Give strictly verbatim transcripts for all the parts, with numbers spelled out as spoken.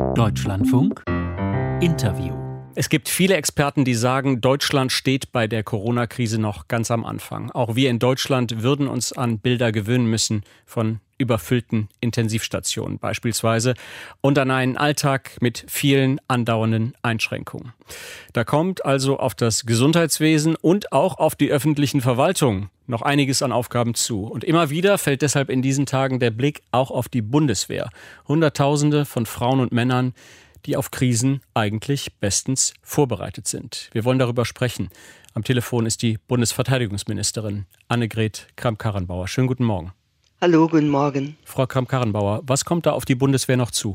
Deutschlandfunk Interview. Es gibt viele Experten, die sagen, Deutschland steht bei der Corona-Krise noch ganz am Anfang. Auch wir in Deutschland würden uns an Bilder gewöhnen müssen von überfüllten Intensivstationen beispielsweise und an einen Alltag mit vielen andauernden Einschränkungen. Da kommt also auf das Gesundheitswesen und auch auf die öffentlichen Verwaltungen noch einiges an Aufgaben zu. Und immer wieder fällt deshalb in diesen Tagen der Blick auch auf die Bundeswehr. Hunderttausende von Frauen und Männern, die auf Krisen eigentlich bestens vorbereitet sind. Wir wollen darüber sprechen. Am Telefon ist die Bundesverteidigungsministerin Annegret Kramp-Karrenbauer. Schönen guten Morgen. Hallo, guten Morgen. Frau Kramp-Karrenbauer, was kommt da auf die Bundeswehr noch zu?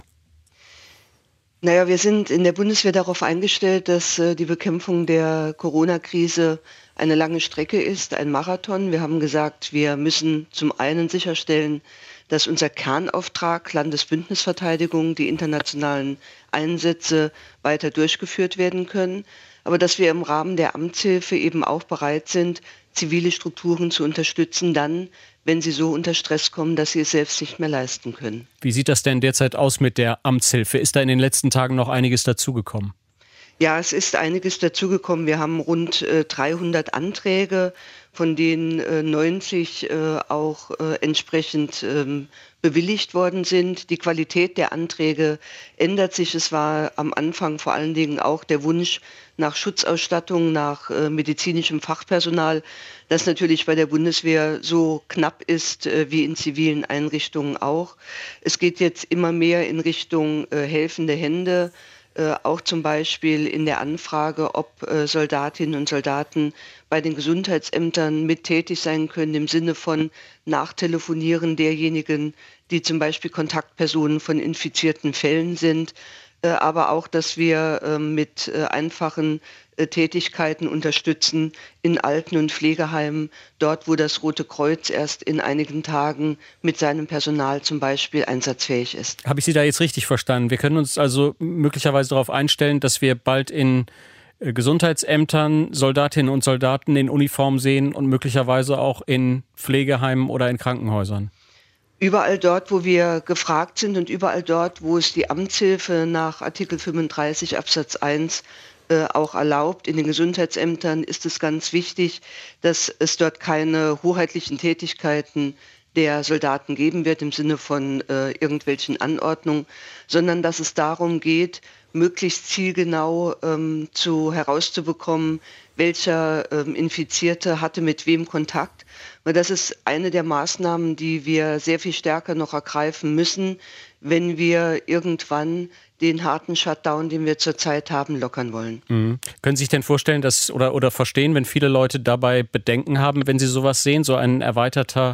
Naja, wir sind in der Bundeswehr darauf eingestellt, dass äh, die Bekämpfung der Corona-Krise eine lange Strecke ist, ein Marathon. Wir haben gesagt, wir müssen zum einen sicherstellen, dass unser Kernauftrag Landesbündnisverteidigung, die internationalen Einsätze weiter durchgeführt werden können, aber dass wir im Rahmen der Amtshilfe eben auch bereit sind, zivile Strukturen zu unterstützen, dann, wenn sie so unter Stress kommen, dass sie es selbst nicht mehr leisten können. Wie sieht das denn derzeit aus mit der Amtshilfe? Ist da in den letzten Tagen noch einiges dazugekommen? Ja, es ist einiges dazugekommen. Wir haben rund äh, dreihundert Anträge, von denen äh, neunzig äh, auch äh, entsprechend ähm, bewilligt worden sind. Die Qualität der Anträge ändert sich. Es war am Anfang vor allen Dingen auch der Wunsch nach Schutzausstattung, nach äh, medizinischem Fachpersonal, das natürlich bei der Bundeswehr so knapp ist äh, wie in zivilen Einrichtungen auch. Es geht jetzt immer mehr in Richtung äh, helfende Hände. Äh, auch zum Beispiel in der Anfrage, ob äh, Soldatinnen und Soldaten bei den Gesundheitsämtern mit tätig sein können, im Sinne von Nachtelefonieren derjenigen, die zum Beispiel Kontaktpersonen von infizierten Fällen sind, äh, aber auch, dass wir äh, mit äh, einfachen äh, Tätigkeiten unterstützen in Alten- und Pflegeheimen, dort wo das Rote Kreuz erst in einigen Tagen mit seinem Personal zum Beispiel einsatzfähig ist. Habe ich Sie da jetzt richtig verstanden? Wir können uns also möglicherweise darauf einstellen, dass wir bald in Gesundheitsämtern Soldatinnen und Soldaten in Uniform sehen und möglicherweise auch in Pflegeheimen oder in Krankenhäusern? Überall dort, wo wir gefragt sind und überall dort, wo es die Amtshilfe nach Artikel fünfunddreißig Absatz eins äh, auch erlaubt, in den Gesundheitsämtern ist es ganz wichtig, dass es dort keine hoheitlichen Tätigkeiten der Soldaten geben wird im Sinne von äh, irgendwelchen Anordnungen, sondern dass es darum geht, möglichst zielgenau ähm, zu herauszubekommen, welcher ähm, Infizierte hatte mit wem Kontakt. Weil das ist eine der Maßnahmen, die wir sehr viel stärker noch ergreifen müssen, wenn wir irgendwann den harten Shutdown, den wir zurzeit haben, lockern wollen. Mhm. Können Sie sich denn vorstellen, dass oder, oder verstehen, wenn viele Leute dabei Bedenken haben, wenn sie sowas sehen, so ein erweiterter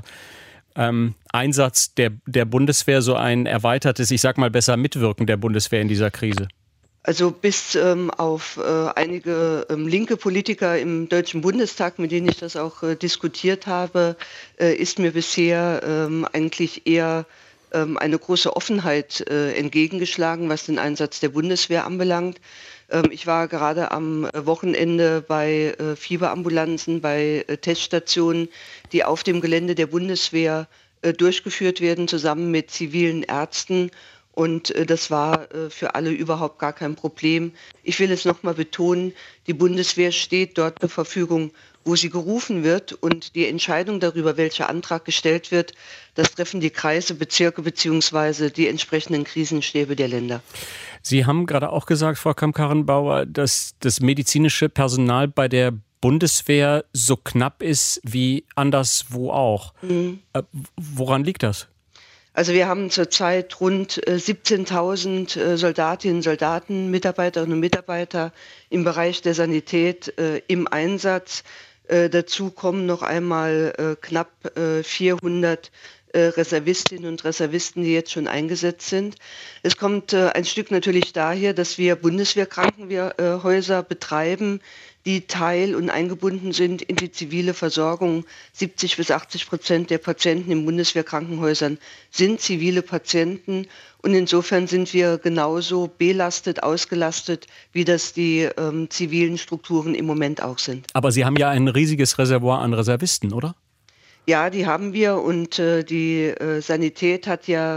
ähm, Einsatz der, der Bundeswehr, so ein erweitertes, ich sag mal besser Mitwirken der Bundeswehr in dieser Krise? Also bis ähm, auf äh, einige ähm, linke Politiker im Deutschen Bundestag, mit denen ich das auch äh, diskutiert habe, äh, ist mir bisher ähm, eigentlich eher ähm, eine große Offenheit äh, entgegengeschlagen, was den Einsatz der Bundeswehr anbelangt. Ähm, ich war gerade am Wochenende bei äh, Fieberambulanzen, bei äh, Teststationen, die auf dem Gelände der Bundeswehr äh, durchgeführt werden, zusammen mit zivilen Ärzten. Und äh, das war äh, für alle überhaupt gar kein Problem. Ich will es nochmal betonen, die Bundeswehr steht dort zur Verfügung, wo sie gerufen wird. Und die Entscheidung darüber, welcher Antrag gestellt wird, das treffen die Kreise, Bezirke beziehungsweise die entsprechenden Krisenstäbe der Länder. Sie haben gerade auch gesagt, Frau Kramp-Karrenbauer, dass das medizinische Personal bei der Bundeswehr so knapp ist wie anderswo auch. Mhm. Äh, woran liegt das? Also wir haben zurzeit rund äh, siebzehntausend äh, Soldatinnen und Soldaten, Mitarbeiterinnen und Mitarbeiter im Bereich der Sanität äh, im Einsatz. Äh, dazu kommen noch einmal äh, knapp äh, vierhundert äh, Reservistinnen und Reservisten, die jetzt schon eingesetzt sind. Es kommt äh, ein Stück natürlich daher, dass wir Bundeswehrkrankenhäuser betreiben, die teil- und eingebunden sind in die zivile Versorgung. siebzig bis achtzig Prozent der Patienten in Bundeswehrkrankenhäusern sind zivile Patienten. Und insofern sind wir genauso belastet, ausgelastet, wie das die ähm, zivilen Strukturen im Moment auch sind. Aber Sie haben ja ein riesiges Reservoir an Reservisten, oder? Ja, die haben wir. Und äh, die äh, Sanität hat ja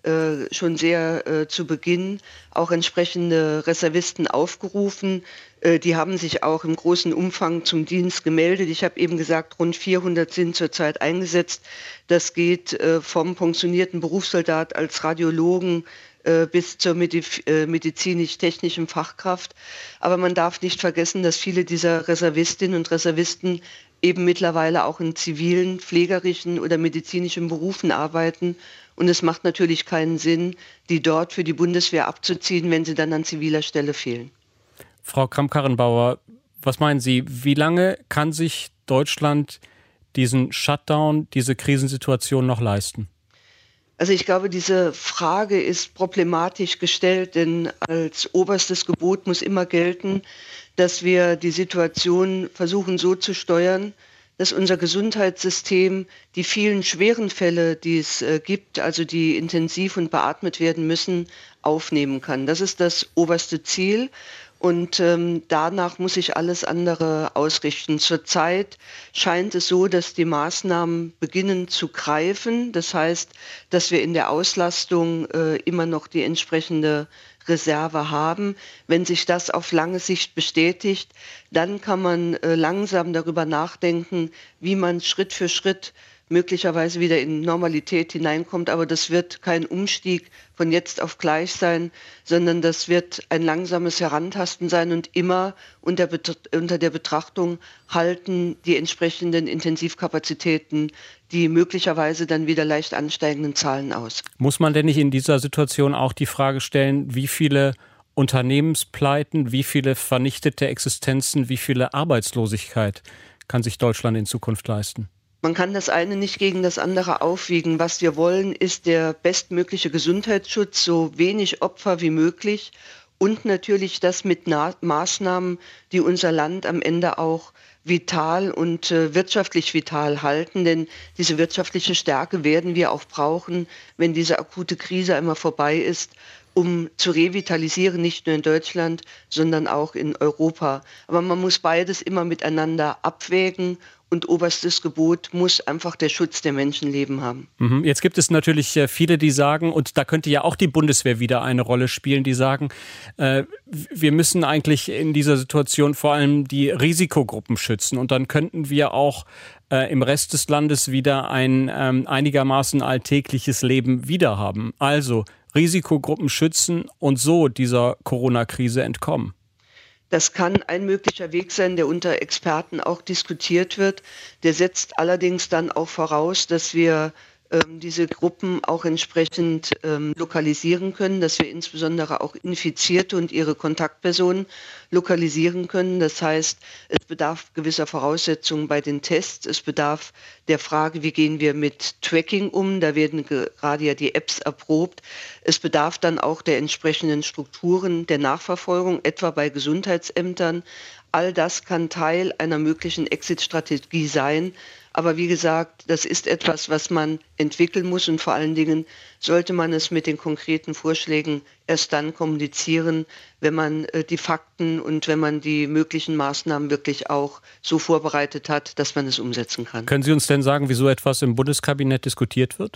äh, schon sehr äh, zu Beginn auch entsprechende Reservisten aufgerufen. Äh, die haben sich auch im großen Umfang zum Dienst gemeldet. Ich habe eben gesagt, rund vierhundert sind zurzeit eingesetzt. Das geht äh, vom pensionierten Berufssoldat als Radiologen äh, bis zur Medif- äh, medizinisch-technischen Fachkraft. Aber man darf nicht vergessen, dass viele dieser Reservistinnen und Reservisten eben mittlerweile auch in zivilen, pflegerischen oder medizinischen Berufen arbeiten. Und es macht natürlich keinen Sinn, die dort für die Bundeswehr abzuziehen, wenn sie dann an ziviler Stelle fehlen. Frau Kramp-Karrenbauer, was meinen Sie, wie lange kann sich Deutschland diesen Shutdown, diese Krisensituation noch leisten? Also ich glaube, diese Frage ist problematisch gestellt, denn als oberstes Gebot muss immer gelten, dass wir die Situation versuchen so zu steuern, dass unser Gesundheitssystem die vielen schweren Fälle, die es äh, gibt, also die intensiv und beatmet werden müssen, aufnehmen kann. Das ist das oberste Ziel. Und ähm, danach muss sich alles andere ausrichten. Zurzeit scheint es so, dass die Maßnahmen beginnen zu greifen. Das heißt, dass wir in der Auslastung äh, immer noch die entsprechende Reserve haben. Wenn sich das auf lange Sicht bestätigt, dann kann man äh, langsam darüber nachdenken, wie man Schritt für Schritt möglicherweise wieder in Normalität hineinkommt. Aber das wird kein Umstieg von jetzt auf gleich sein, sondern das wird ein langsames Herantasten sein und immer unter, unter der Betrachtung halten die entsprechenden Intensivkapazitäten die möglicherweise dann wieder leicht ansteigenden Zahlen aus. Muss man denn nicht in dieser Situation auch die Frage stellen, wie viele Unternehmenspleiten, wie viele vernichtete Existenzen, wie viele Arbeitslosigkeit kann sich Deutschland in Zukunft leisten? Man kann das eine nicht gegen das andere aufwiegen. Was wir wollen, ist der bestmögliche Gesundheitsschutz, so wenig Opfer wie möglich und natürlich das mit Na- Maßnahmen, die unser Land am Ende auch vital und äh, wirtschaftlich vital halten, denn diese wirtschaftliche Stärke werden wir auch brauchen, wenn diese akute Krise einmal vorbei ist, um zu revitalisieren, nicht nur in Deutschland, sondern auch in Europa. Aber man muss beides immer miteinander abwägen und oberstes Gebot muss einfach der Schutz der Menschenleben haben. Jetzt gibt es natürlich viele, die sagen, und da könnte ja auch die Bundeswehr wieder eine Rolle spielen, die sagen, äh, wir müssen eigentlich in dieser Situation vor allem die Risikogruppen schützen. Und dann könnten wir auch äh, im Rest des Landes wieder ein ähm, einigermaßen alltägliches Leben wiederhaben. Also Risikogruppen schützen und so dieser Corona-Krise entkommen. Das kann ein möglicher Weg sein, der unter Experten auch diskutiert wird. Der setzt allerdings dann auch voraus, dass wir ähm, diese Gruppen auch entsprechend ähm, lokalisieren können, dass wir insbesondere auch Infizierte und ihre Kontaktpersonen lokalisieren können. Das heißt, es bedarf gewisser Voraussetzungen bei den Tests. Es bedarf der Frage, wie gehen wir mit Tracking um? Da werden gerade ja die Apps erprobt. Es bedarf dann auch der entsprechenden Strukturen der Nachverfolgung, etwa bei Gesundheitsämtern. All das kann Teil einer möglichen Exit-Strategie sein. Aber wie gesagt, das ist etwas, was man entwickeln muss und vor allen Dingen sollte man es mit den konkreten Vorschlägen erst dann kommunizieren, wenn man äh, die Fakten und wenn man die möglichen Maßnahmen wirklich auch so vorbereitet hat, dass man es umsetzen kann. Können Sie uns denn sagen, wie so etwas im Bundeskabinett diskutiert wird?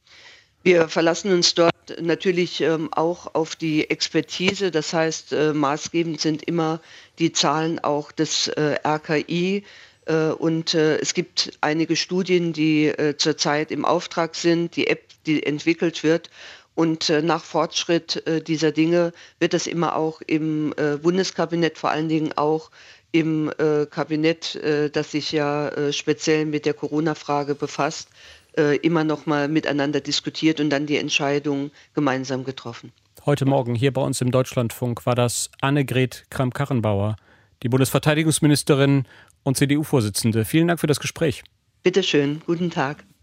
Wir verlassen uns dort natürlich ähm, auch auf die Expertise. Das heißt, äh, maßgebend sind immer die Zahlen auch des äh, R K I. Äh, und äh, es gibt einige Studien, die äh, zurzeit im Auftrag sind, die App, die entwickelt wird. Und äh, nach Fortschritt äh, dieser Dinge wird das immer auch im äh, Bundeskabinett, vor allen Dingen auch im äh, Kabinett, äh, das sich ja äh, speziell mit der Corona-Frage befasst, äh, immer noch mal miteinander diskutiert und dann die Entscheidung gemeinsam getroffen. Heute Morgen hier bei uns im Deutschlandfunk war das Annegret Kramp-Karrenbauer, die Bundesverteidigungsministerin und C D U-Vorsitzende. Vielen Dank für das Gespräch. Bitte schön, guten Tag.